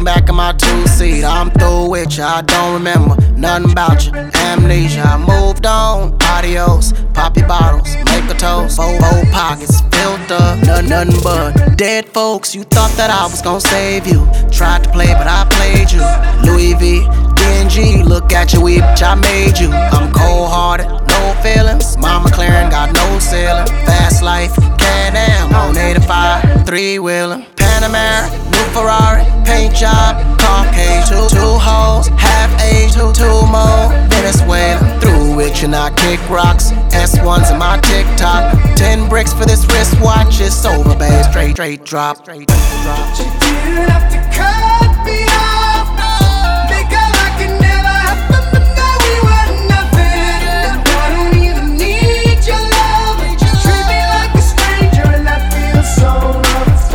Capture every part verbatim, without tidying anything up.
back in my two-seat. I'm through with ya, I don't remember nothing about you. Amnesia, I moved on. Adios, pop your bottles, make a toast. Four, four pockets filled up, nothing, nothing but dead folks. You thought that I was gonna save you. Tried to play, but I played you. Louis V, D and G, look at you, we bitch, I made you. I'm cold-hearted, no feelings. Mama Claren got no ceiling. Fast life, Can-Am on eighty-five, three-wheeling. Panamera, new Ferrari, paint job, Caucasian. Two, two hoes, half age, two, two more, Venezuela. Through which and I kick rocks, S ones in my TikTok. Ten bricks for this wristwatch, it's over, babe. Straight, straight drop, straight drop. You didn't have to cut me off. Make it like it never happened, but now we were nothing. I don't even need your love. You treat me like a stranger, and I feel so lost.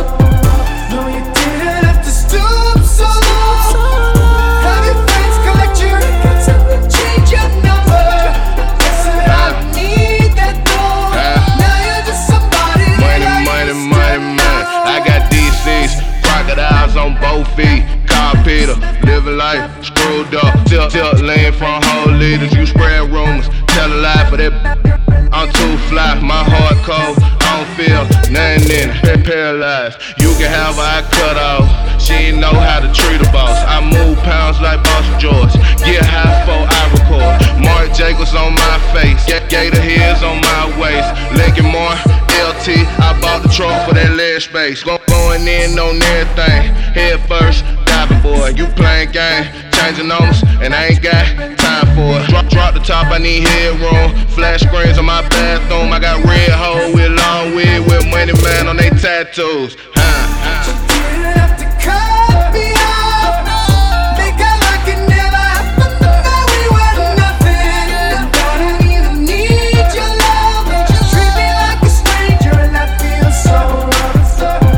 No, you didn't have to stoop so low. Have your friends collect your records and change your number. Guess that I don't need that though. Now you're just somebody Money, that I money, used money, to money. know. I got D Cs, crocodiles on both feet. Call Peter, living life screwed up. Tilt, tilt, lean from whole leaders. You spread rumors, tell a lie for that. I'm too fly, my heart cold. I don't feel nothing in it. Paralyzed, you can have her, I cut off. She ain't know how to treat a boss. I move pounds like Boss George. Get high for I record. Mark Jacobs on my face. Get Gator heels on my waist. Lincoln Moore, L T. I bought the truck for that leg space. Go, going in on everything. Head first, diving boy. You playing game, changing numbers, and I ain't got time for it. Drop, drop the top, I need headroom. Flash screens on my bathroom. I got red hoe with long wig with money man on they tattoos. Huh, huh. Didn't have to cut me off. Make it like it never happened, but now we were nothing. I don't even need your love. You treat me like a stranger, and I feel so lost.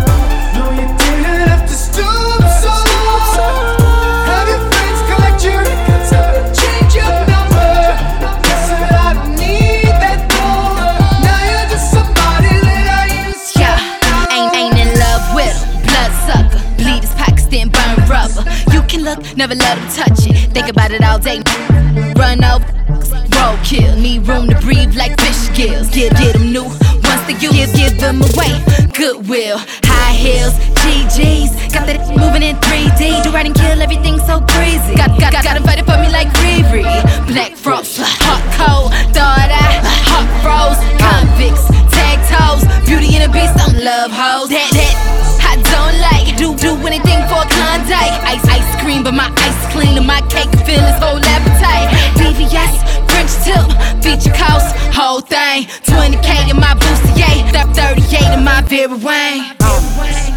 No, you didn't have to stoop so low. Have your friends collect your records and change your number. Guess that I don't need that though. Now you're just somebody that I used to Yeah, ain't, ain't in love with him. Blood sucker, bleed his pockets, then burn rubber. You can look, never let him touch it. Think about it all day. Run over, roadkill. Need room to breathe like fish gills. Get, get him new, once they use, give, give them away. Goodwill, high heels, G Gs. Got that moving in three D. Do right and kill everything so breezy. Got, got, got invited for me like Riri. Black frost, hot cold, thought I, hot froze. Convicts, tag toes, Beauty and the Beast, don't love hoes. That, that, I don't like. Do, do anything for a Klondike. Ice, ice cream, but my ice clean and my cake fill his whole appetite. D V S, French tip, feature cost, whole thing. twenty K in my Bustier, thirty-eight in my Vera Wang.